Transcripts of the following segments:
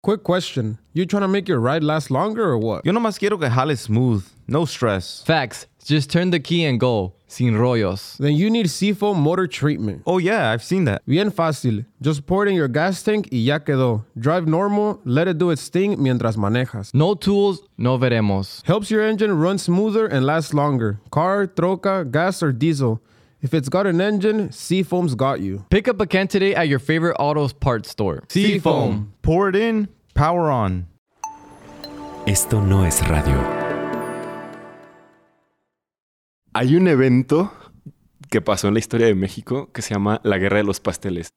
Quick question. You trying to make your ride last longer or what? Yo nomás quiero que jale smooth. No stress. Facts. Just turn the key and go. Sin rollos. Then you need Seafoam Motor Treatment. Oh yeah, I've seen that. Bien fácil. Just pour it in your gas tank y ya quedó. Drive normal, let it do its thing mientras manejas. No tools, no veremos. Helps your engine run smoother and last longer. Car, troca, gas, or diesel. If it's got an engine, Seafoam's got you. Pick up a can today at your favorite autos parts store. Seafoam. Pour it in, power on. Esto no es radio. Hay un evento que pasó en la historia de México que se llama la Guerra de los Pasteles.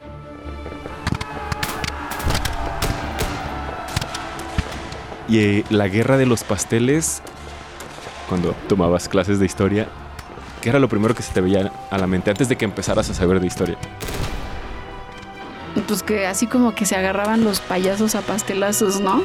Y la Guerra de los Pasteles, cuando tomabas clases de historia, ¿qué era lo primero que se te veía a la mente antes de que empezaras a saber de historia? Pues que así como que se agarraban los payasos a pastelazos, ¿no?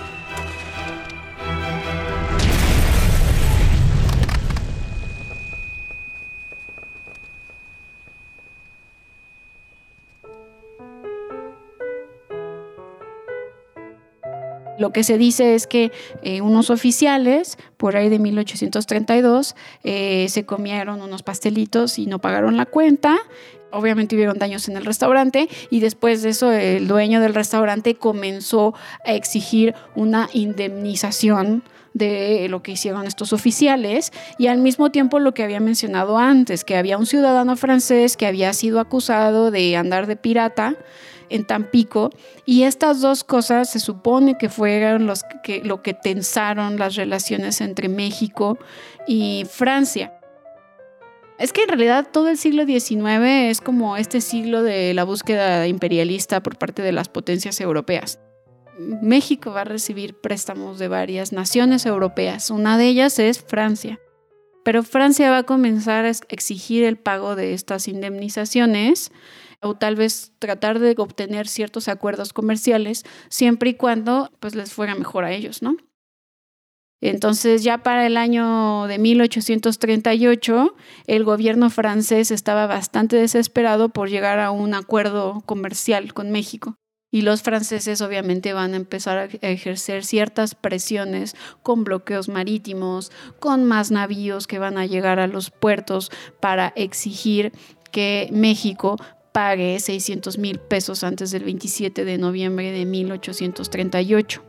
Lo que se dice es que unos oficiales, por ahí de 1832, se comieron unos pastelitos y no pagaron la cuenta. Obviamente hubieron daños en el restaurante y después de eso el dueño del restaurante comenzó a exigir una indemnización de lo que hicieron estos oficiales y al mismo tiempo lo que había mencionado antes, que había un ciudadano francés que había sido acusado de andar de pirata en Tampico, y estas dos cosas se supone que fueron lo que tensaron las relaciones entre México y Francia. Es que en realidad todo el siglo XIX es como este siglo de la búsqueda imperialista por parte de las potencias europeas. México va a recibir préstamos de varias naciones europeas, una de ellas es Francia. Pero Francia va a comenzar a exigir el pago de estas indemnizaciones o tal vez tratar de obtener ciertos acuerdos comerciales siempre y cuando pues, les fuera mejor a ellos, ¿no? Entonces ya para el año de 1838 el gobierno francés estaba bastante desesperado por llegar a un acuerdo comercial con México. Y los franceses obviamente van a empezar a ejercer ciertas presiones con bloqueos marítimos, con más navíos que van a llegar a los puertos para exigir que México pague 600,000 pesos antes del 27 de noviembre de 1838.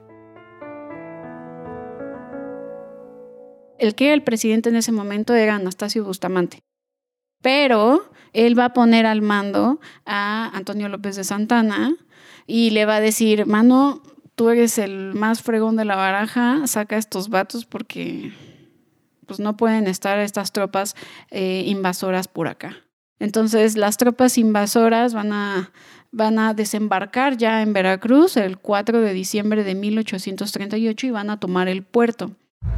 El que era el presidente en ese momento era Anastasio Bustamante. Pero él va a poner al mando a Antonio López de Santana y le va a decir, mano, tú eres el más fregón de la baraja, saca a estos vatos porque pues, no pueden estar estas tropas invasoras por acá. Entonces las tropas invasoras van a desembarcar ya en Veracruz el 4 de diciembre de 1838 y van a tomar el puerto.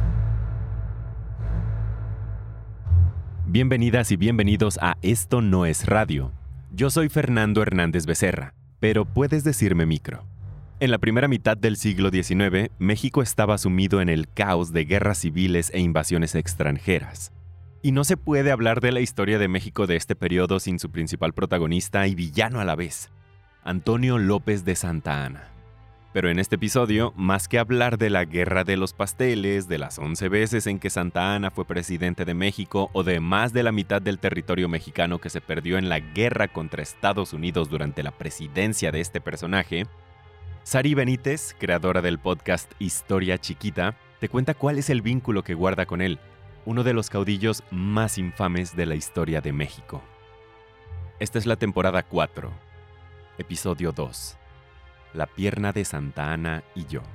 Bienvenidas y bienvenidos a Esto no es radio. Yo soy Fernando Hernández Becerra, pero puedes decirme micro. En la primera mitad del siglo XIX, México estaba sumido en el caos de guerras civiles e invasiones extranjeras. Y no se puede hablar de la historia de México de este periodo sin su principal protagonista y villano a la vez, Antonio López de Santa Anna. Pero en este episodio, más que hablar de la Guerra de los Pasteles, de las 11 veces en que Santa Anna fue presidente de México o de más de la mitad del territorio mexicano que se perdió en la guerra contra Estados Unidos durante la presidencia de este personaje, Sari Benítez, creadora del podcast Historia Chiquita, te cuenta cuál es el vínculo que guarda con él, uno de los caudillos más infames de la historia de México. Esta es la temporada 4, episodio 2. La pierna de Santa Anna y yo.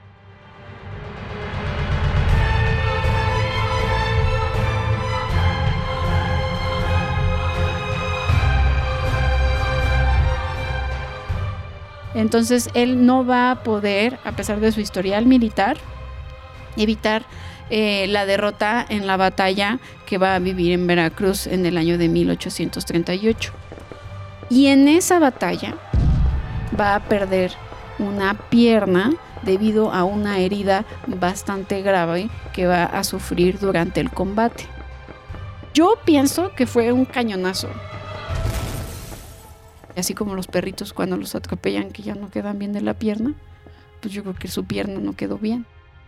Entonces él no va a poder, a pesar de su historial militar, evitar la derrota en la batalla que va a vivir en Veracruz en el año de 1838. Y en esa batalla va a perder una pierna debido a una herida bastante grave que va a sufrir durante el combate. Yo pienso que fue un cañonazo. Así como los perritos cuando los atropellan que ya no quedan bien de la pierna. pues yo creo que su pierna no quedó bien.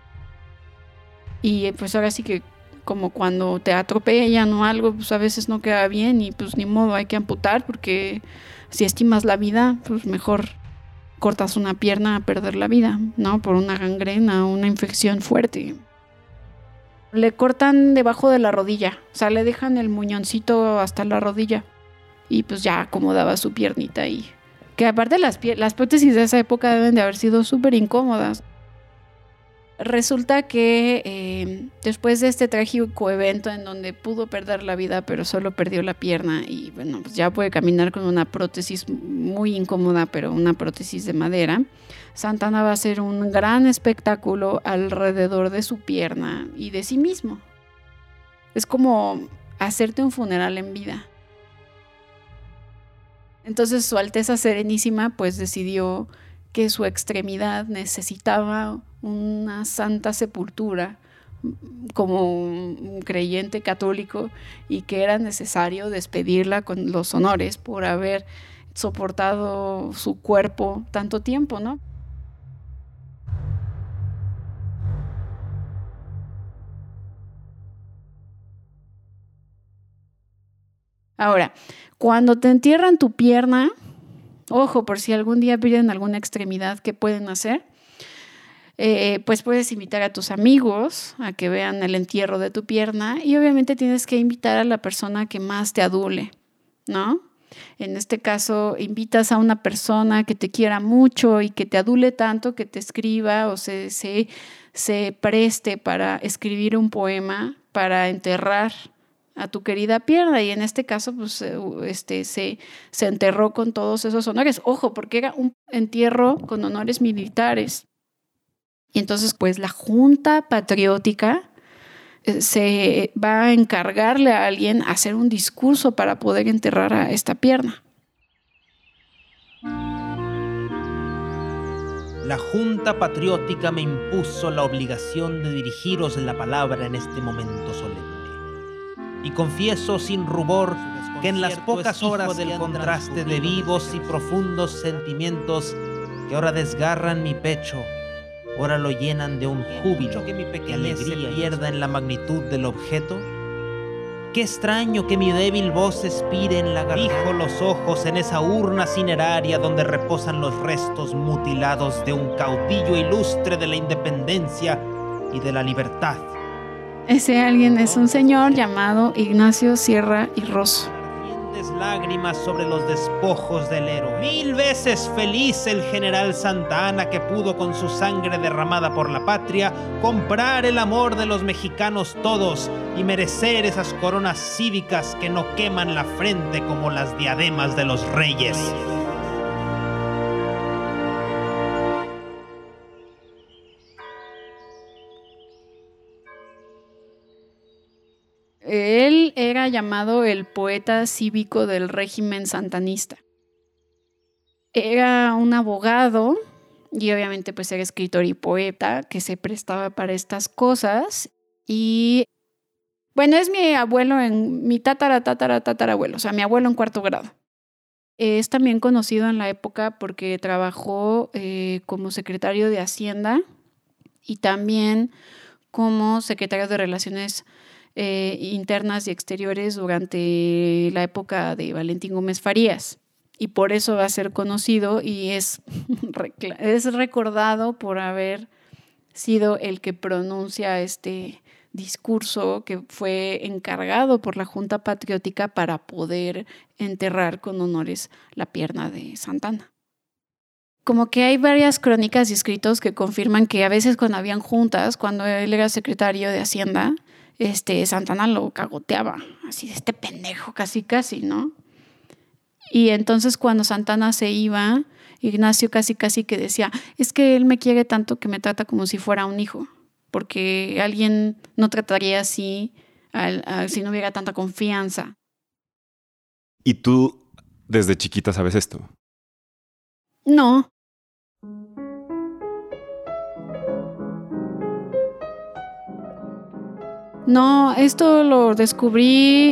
Y pues ahora sí que como cuando te atropellan o algo, pues a veces no queda bien y pues ni modo, hay que amputar, porque si estimas la vida, pues mejor cortas una pierna a perder la vida, ¿no? Por una gangrena o una infección fuerte. Le cortan debajo de la rodilla, o sea, le dejan el muñoncito hasta la rodilla y pues ya acomodaba su piernita ahí. Que aparte las prótesis de esa época deben de haber sido súper incómodas. Resulta que después de este trágico evento en donde pudo perder la vida, pero solo perdió la pierna y bueno, pues ya puede caminar con una prótesis muy incómoda, pero una prótesis de madera, Santana va a hacer un gran espectáculo alrededor de su pierna y de sí mismo. Es como hacerte un funeral en vida. Entonces Su Alteza Serenísima pues decidió que su extremidad necesitaba una santa sepultura como un creyente católico y que era necesario despedirla con los honores por haber soportado su cuerpo tanto tiempo, ¿no? Ahora, cuando te entierran tu pierna, ojo, por si algún día pierden alguna extremidad, ¿qué pueden hacer? Pues puedes invitar a tus amigos a que vean el entierro de tu pierna y obviamente tienes que invitar a la persona que más te adule, ¿no? En este caso, invitas a una persona que te quiera mucho y que te adule tanto que te escriba o se preste para escribir un poema para enterrar a tu querida pierna, y en este caso pues se enterró con todos esos honores. Ojo, porque era un entierro con honores militares. Y entonces pues la Junta Patriótica se va a encargarle a alguien a hacer un discurso para poder enterrar a esta pierna. La Junta Patriótica me impuso la obligación de dirigiros la palabra en este momento solemne. Y confieso sin rubor que en las pocas horas del contraste de vivos y profundos sentimientos que ahora desgarran mi pecho, ahora lo llenan de un júbilo que mi pequeñez se pierda en la magnitud del objeto. Qué extraño que mi débil voz expire en la garganta. Fijo los ojos en esa urna cineraria donde reposan los restos mutilados de un caudillo ilustre de la independencia y de la libertad. Ese alguien es un señor llamado Ignacio Sierra y Rosso. Ardientes lágrimas sobre los despojos del héroe. 1000 veces feliz el general Santa Anna que pudo con su sangre derramada por la patria comprar el amor de los mexicanos todos y merecer esas coronas cívicas que no queman la frente como las diademas de los reyes. Él era llamado el poeta cívico del régimen santanista. Era un abogado y obviamente pues era escritor y poeta que se prestaba para estas cosas. Y bueno, es mi abuelo, mi tatarabuelo, o sea, mi abuelo en 4º grado. Es también conocido en la época porque trabajó como secretario de Hacienda y también como secretario de Relaciones internas y exteriores durante la época de Valentín Gómez Farías, y por eso va a ser conocido y es recordado por haber sido el que pronuncia este discurso que fue encargado por la Junta Patriótica para poder enterrar con honores la pierna de Santana. Como que hay varias crónicas y escritos que confirman que a veces cuando habían juntas, cuando él era secretario de Hacienda, Santana lo cagoteaba, así de este pendejo, casi, ¿no? Y entonces cuando Santana se iba, Ignacio casi que decía, es que él me quiere tanto que me trata como si fuera un hijo, porque alguien no trataría así si no hubiera tanta confianza. ¿Y tú desde chiquita sabes esto? No. No, esto lo descubrí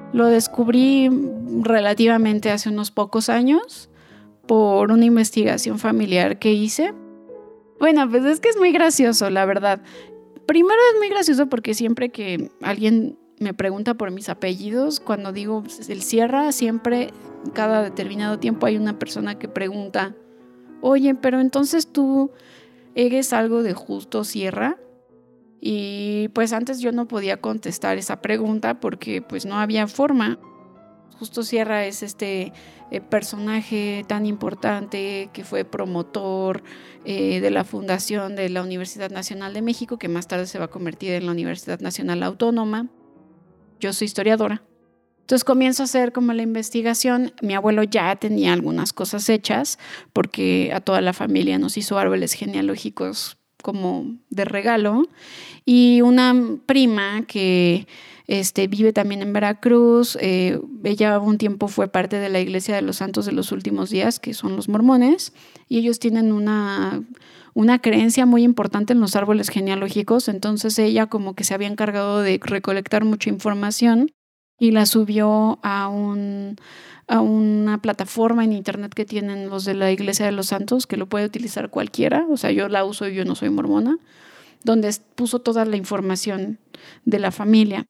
relativamente hace unos pocos años por una investigación familiar que hice. Bueno, pues es que es muy gracioso, la verdad. Primero es muy gracioso porque siempre que alguien me pregunta por mis apellidos, cuando digo el Sierra, siempre, cada determinado tiempo hay una persona que pregunta, oye, pero entonces tú eres algo de Justo Sierra. Y pues antes yo no podía contestar esa pregunta porque pues no había forma. Justo Sierra es este personaje tan importante que fue promotor de la fundación de la Universidad Nacional de México, que más tarde se va a convertir en la Universidad Nacional Autónoma. Yo soy historiadora. Entonces comienzo a hacer como la investigación. Mi abuelo ya tenía algunas cosas hechas porque a toda la familia nos hizo árboles genealógicos como de regalo. Y una prima que vive también en Veracruz, ella un tiempo fue parte de la Iglesia de los Santos de los Últimos Días, que son los mormones, y ellos tienen una creencia muy importante en los árboles genealógicos. Entonces ella como que se había encargado de recolectar mucha información y la subió a una plataforma en internet que tienen los de la Iglesia de los Santos, que lo puede utilizar cualquiera. O sea, yo la uso y yo no soy mormona, donde puso toda la información de la familia.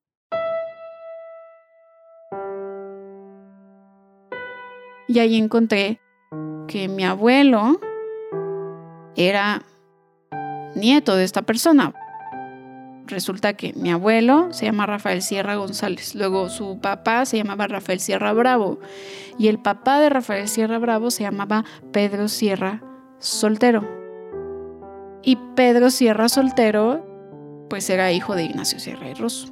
Y ahí encontré que mi abuelo era nieto de esta persona. Resulta que mi abuelo se llama Rafael Sierra González, luego su papá se llamaba Rafael Sierra Bravo y el papá de Rafael Sierra Bravo se llamaba Pedro Sierra Soltero. Y Pedro Sierra Soltero pues era hijo de Ignacio Sierra y Rosso.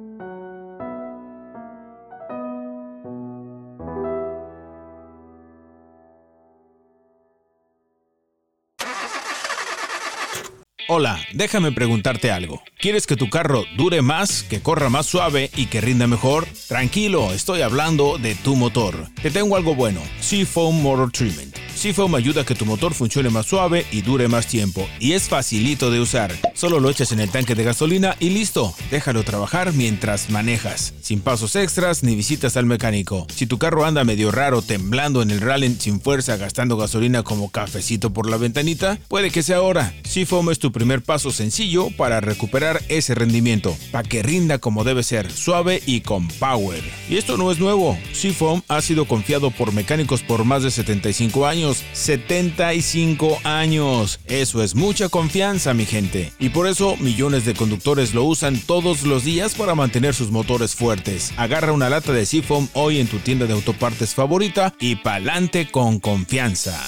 Hola, déjame preguntarte algo. ¿Quieres que tu carro dure más, que corra más suave y que rinda mejor? Tranquilo, estoy hablando de tu motor. Te tengo algo bueno, Seafoam Motor Treatment. Seafoam ayuda a que tu motor funcione más suave y dure más tiempo. Y es facilito de usar. Solo lo echas en el tanque de gasolina y listo. Déjalo trabajar mientras manejas. Sin pasos extras ni visitas al mecánico. Si tu carro anda medio raro, temblando en el rally sin fuerza, gastando gasolina como cafecito por la ventanita, puede que sea ahora. Seafoam es tu primer paso sencillo para recuperar ese rendimiento. Para que rinda como debe ser, suave y con power. Y esto no es nuevo. Seafoam ha sido confiado por mecánicos por más de 75 años. 75 años. Eso es mucha confianza, mi gente. Y por eso millones de conductores lo usan todos los días para mantener sus motores fuertes. Agarra una lata de Seafoam hoy en tu tienda de autopartes favorita y pa'lante con confianza.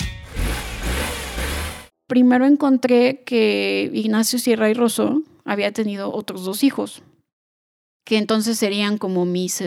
Primero encontré que Ignacio Sierra y Rosso había tenido otros 2 hijos, que entonces serían como mis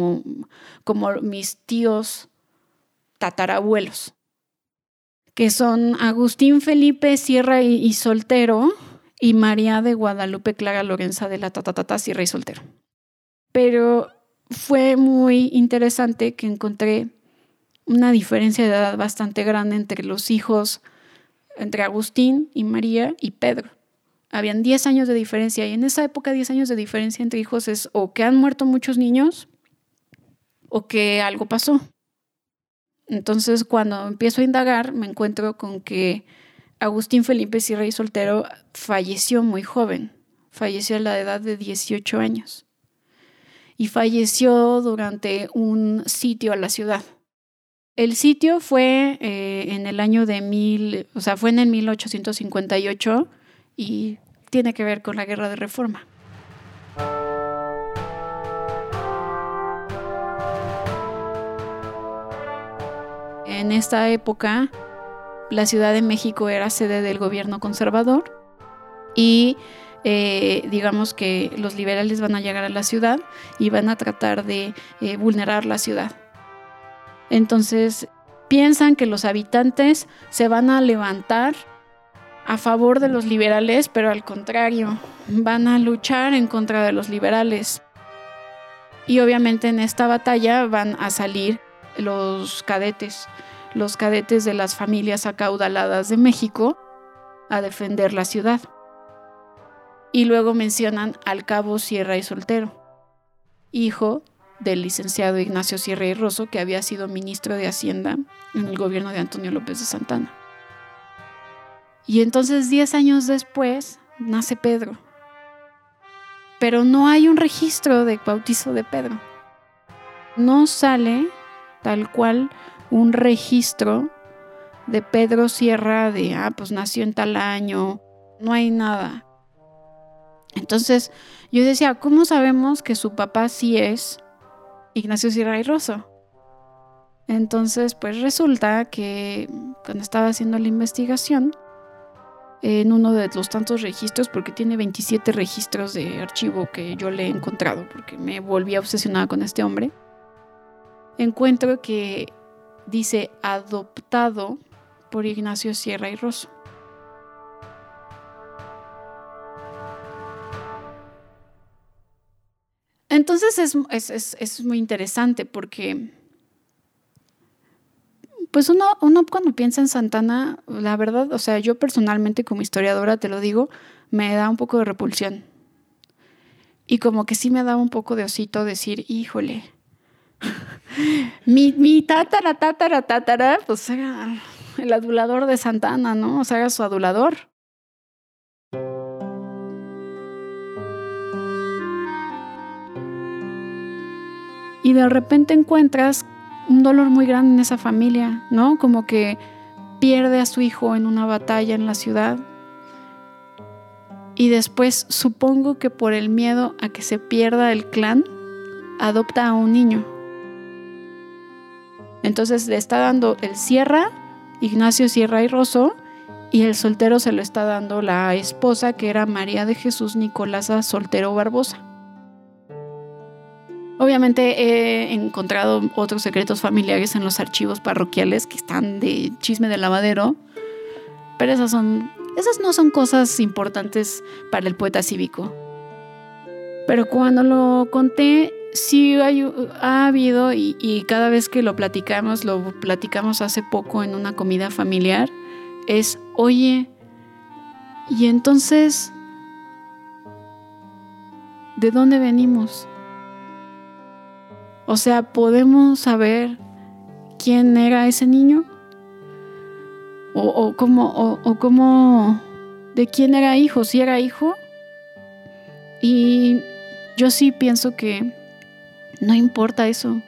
tíos tatarabuelos, que son Agustín Felipe Sierra y Soltero y María de Guadalupe Clara Lorenza de la Tatatata Sierra y Soltero. Pero fue muy interesante que encontré una diferencia de edad bastante grande entre los hijos, entre Agustín y María y Pedro. Habían 10 años de diferencia y en esa época 10 años de diferencia entre hijos es o que han muerto muchos niños o que algo pasó. Entonces, cuando empiezo a indagar, me encuentro con que Agustín Felipe Sierra y Soltero falleció muy joven. Falleció a la edad de 18 años. Y falleció durante un sitio a la ciudad. El sitio fue en el año fue en el 1858 y tiene que ver con la Guerra de Reforma. En esta época, la Ciudad de México era sede del gobierno conservador y digamos que los liberales van a llegar a la ciudad y van a tratar de vulnerar la ciudad. Entonces, piensan que los habitantes se van a levantar a favor de los liberales, pero al contrario, van a luchar en contra de los liberales. Y obviamente en esta batalla van a salir los cadetes de las familias acaudaladas de México a defender la ciudad. Y luego mencionan al cabo Sierra y Soltero, hijo del licenciado Ignacio Sierra y Rosso, que había sido ministro de Hacienda en el gobierno de Antonio López de Santana. Y entonces 10 años después nace Pedro. Pero no hay un registro de bautizo de Pedro. No sale tal cual un registro de Pedro Sierra de, pues nació en tal año. No hay nada. Entonces yo decía, ¿cómo sabemos que su papá sí es Ignacio Sierra y Rosso? Entonces pues resulta que cuando estaba haciendo la investigación, en uno de los tantos registros, porque tiene 27 registros de archivo que yo le he encontrado, porque me volví obsesionada con este hombre, encuentro que dice adoptado por Ignacio Sierra y Rosso. Entonces es muy interesante porque pues uno cuando piensa en Santana, la verdad, o sea, yo personalmente como historiadora te lo digo, me da un poco de repulsión. Y como que sí me da un poco de osito decir, híjole, mi tatara, pues era el adulador de Santana, ¿no? O sea, era su adulador. Y de repente encuentras un dolor muy grande en esa familia, ¿no? Como que pierde a su hijo en una batalla en la ciudad. Y después, supongo que por el miedo a que se pierda el clan, adopta a un niño. Entonces le está dando el Sierra, Ignacio Sierra y Rosso, y el soltero se lo está dando la esposa, que era María de Jesús Nicolasa Soltero Barbosa. Obviamente he encontrado otros secretos familiares en los archivos parroquiales que están de chisme de lavadero, pero esas no son cosas importantes para el poeta cívico. Pero cuando lo conté, sí ha habido, y cada vez que lo platicamos hace poco en una comida familiar, es, oye, y entonces, ¿de dónde venimos? O sea, ¿podemos saber quién era ese niño? ¿O cómo, de quién era hijo? ¿Si era hijo? Y yo sí pienso que no importa eso.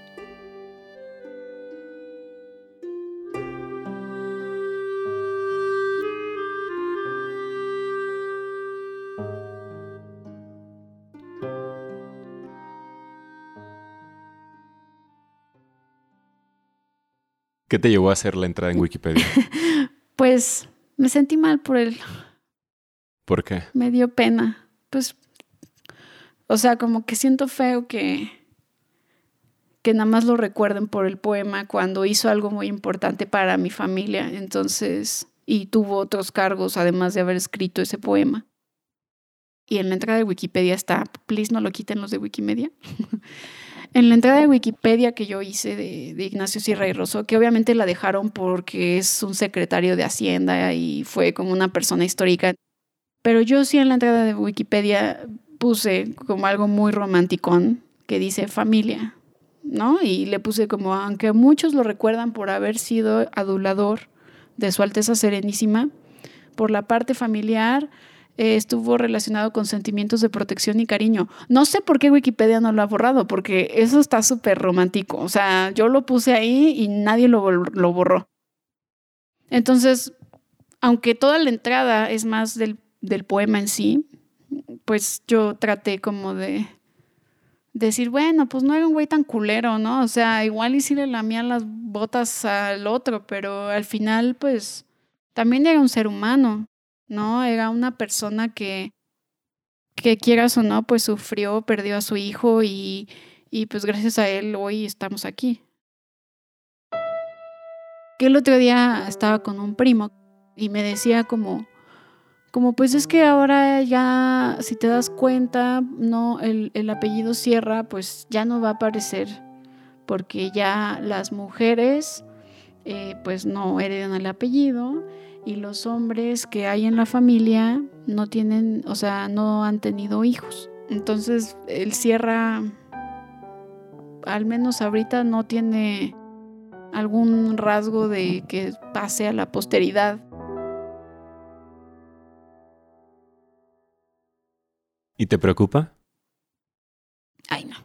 ¿Qué te llevó a hacer la entrada en Wikipedia? Pues me sentí mal por él. ¿Por qué? Me dio pena. Pues, o sea, como que siento feo que nada más lo recuerden por el poema cuando hizo algo muy importante para mi familia. Entonces, y tuvo otros cargos además de haber escrito ese poema. Y en la entrada de Wikipedia está, please no lo quiten los de Wikimedia. En la entrada de Wikipedia que yo hice de Ignacio Sierra y Rosso, que obviamente la dejaron porque es un secretario de Hacienda y fue como una persona histórica. Pero yo sí en la entrada de Wikipedia puse como algo muy romanticón que dice familia, ¿no? Y le puse como, aunque muchos lo recuerdan por haber sido adulador de Su Alteza Serenísima, por la parte familiar estuvo relacionado con sentimientos de protección y cariño. No sé por qué Wikipedia no lo ha borrado, porque eso está súper romántico. O sea, yo lo puse ahí y nadie lo borró. Entonces, aunque toda la entrada es más del poema en sí, pues yo traté como de decir, bueno, pues no era un güey tan culero, ¿no? O sea, igual y sí le lamían las botas al otro, pero al final, pues, también era un ser humano, ¿no? Era una persona que quieras o no, pues sufrió, perdió a su hijo y pues gracias a él hoy estamos aquí. Que el otro día estaba con un primo y me decía como pues es que ahora ya, si te das cuenta, no, el apellido Sierra pues ya no va a aparecer porque ya las mujeres pues no heredan el apellido y los hombres que hay en la familia no tienen, o sea, no han tenido hijos. Entonces el Sierra, al menos ahorita, no tiene algún rasgo de que pase a la posteridad. ¿Y te preocupa? Ay, no.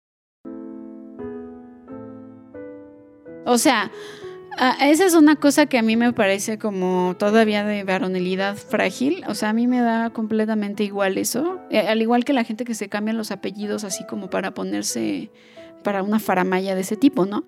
O sea, esa es una cosa que a mí me parece como todavía de varonilidad frágil. O sea, a mí me da completamente igual eso. Al igual que la gente que se cambian los apellidos así como para ponerse para una faramalla de ese tipo, ¿no?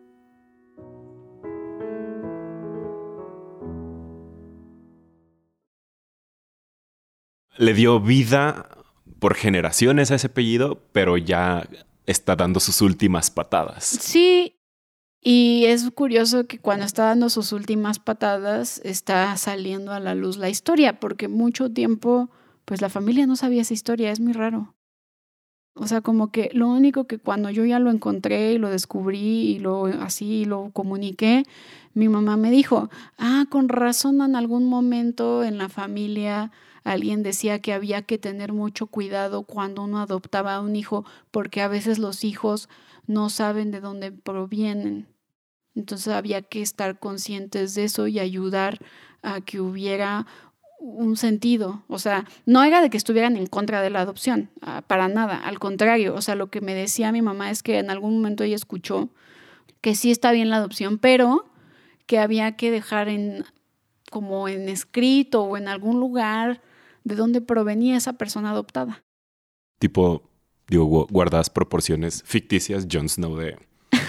Le dio vida por generaciones a ese apellido, pero ya está dando sus últimas patadas. Sí, y es curioso que cuando está dando sus últimas patadas está saliendo a la luz la historia, porque mucho tiempo pues la familia no sabía esa historia, es muy raro. O sea, como que lo único que cuando yo ya lo encontré y lo descubrí y lo comuniqué, mi mamá me dijo, con razón en algún momento en la familia alguien decía que había que tener mucho cuidado cuando uno adoptaba a un hijo, porque a veces los hijos no saben de dónde provienen. Entonces había que estar conscientes de eso y ayudar a que hubiera un sentido. O sea, no era de que estuvieran en contra de la adopción, para nada. Al contrario, o sea, lo que me decía mi mamá es que en algún momento ella escuchó que sí está bien la adopción, pero que había que dejar como en escrito o en algún lugar de dónde provenía esa persona adoptada. Tipo, digo, guardadas proporciones ficticias, Jon Snow de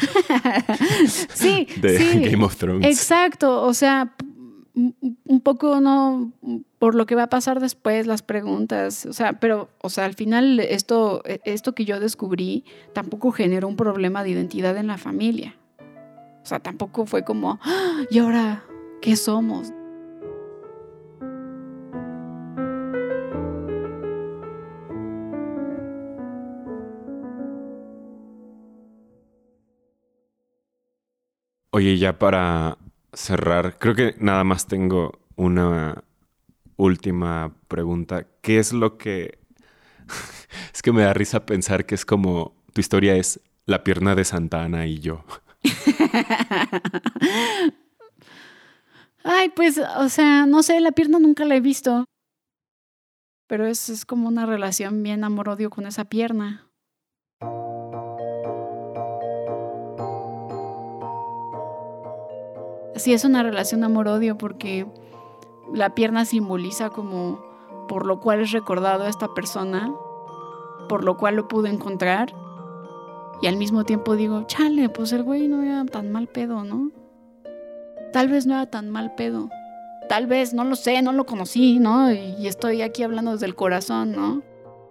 sí, Game of Thrones. Exacto, o sea, un poco no por lo que va a pasar después, las preguntas, o sea, pero, o sea, al final esto que yo descubrí tampoco generó un problema de identidad en la familia. O sea, tampoco fue como, ¿y ahora qué somos? Oye, ya para cerrar, creo que nada más tengo una última pregunta. ¿Qué es lo que... Es que me da risa pensar que es como... Tu historia es la pierna de Santa Ana y yo. Ay, pues, o sea, no sé, la pierna nunca la he visto. Pero es como una relación bien amor-odio con esa pierna. Sí, es una relación amor-odio porque la pierna simboliza como por lo cual es recordado a esta persona, por lo cual lo pude encontrar. Y al mismo tiempo digo, chale, pues el güey no era tan mal pedo, ¿no? Tal vez no era tan mal pedo. Tal vez, no lo sé, no lo conocí, ¿no? Y estoy aquí hablando desde el corazón, ¿no?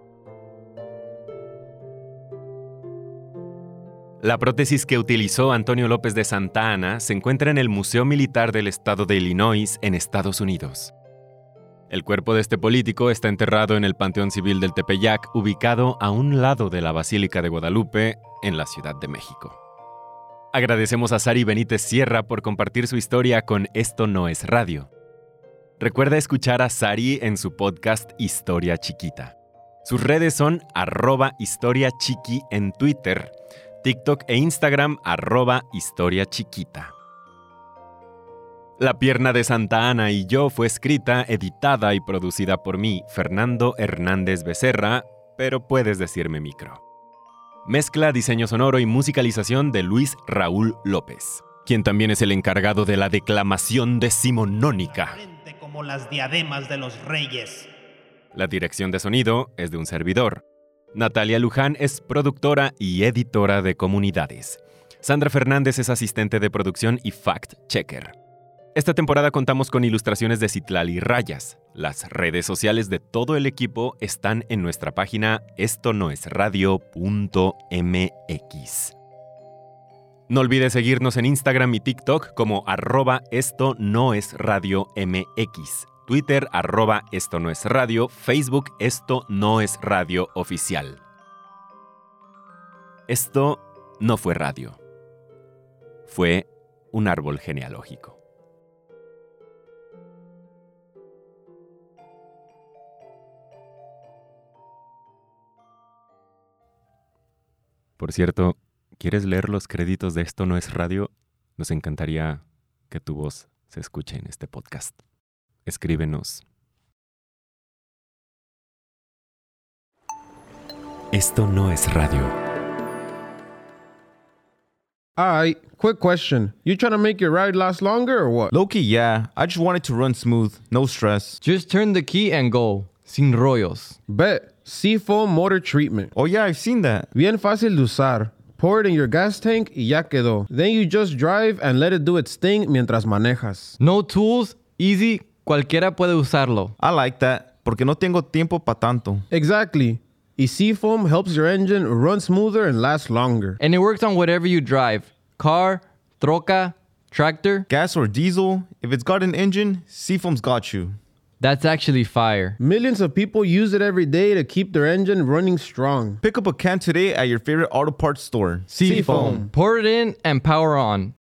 La prótesis que utilizó Antonio López de Santa Anna se encuentra en el Museo Militar del Estado de Illinois, en Estados Unidos. El cuerpo de este político está enterrado en el Panteón Civil del Tepeyac, ubicado a un lado de la Basílica de Guadalupe, en la Ciudad de México. Agradecemos a Sari Benítez Sierra por compartir su historia con Esto No Es Radio. Recuerda escuchar a Sari en su podcast Historia Chiquita. Sus redes son @historiachiqui en Twitter, TikTok e Instagram @historiachiquita. La pierna de Santa Ana y yo fue escrita, editada y producida por mí, Fernando Hernández Becerra, pero puedes decirme micro. Mezcla, diseño sonoro y musicalización de Luis Raúl López, quien también es el encargado de la declamación decimonónica. Como las diademas de los reyes. La dirección de sonido es de un servidor. Natalia Luján es productora y editora de Comunidades. Sandra Fernández es asistente de producción y fact-checker. Esta temporada contamos con ilustraciones de Citlali Rayas. Las redes sociales de todo el equipo están en nuestra página estonoesradio.mx. No olvides seguirnos en Instagram y TikTok como @estonoesradiomx, Twitter @estonoesradio, Facebook Esto No Es Radio Oficial. Esto no fue radio. Fue un árbol genealógico. Por cierto, ¿quieres leer los créditos de Esto No Es Radio? Nos encantaría que tu voz se escuche en este podcast. Escríbenos. Esto no es radio. Alright, quick question. You trying to make your ride last longer or what? Low-key, yeah. I just want it to run smooth. No stress. Just turn the key and go. Sin rollos. Bet. Seafoam motor treatment. Oh, yeah, I've seen that. Bien fácil de usar. Pour it in your gas tank y ya quedó. Then you just drive and let it do its thing mientras manejas. No tools, easy, cualquiera puede usarlo. I like that. Porque no tengo tiempo pa' tanto. Exactly. Y Seafoam helps your engine run smoother and last longer. And it works on whatever you drive. Car, troca, tractor. Gas or diesel, if it's got an engine, Seafoam's got you. That's actually fire. Millions of people use it every day to keep their engine running strong. Pick up a can today at your favorite auto parts store. Seafoam. Pour it in and power on.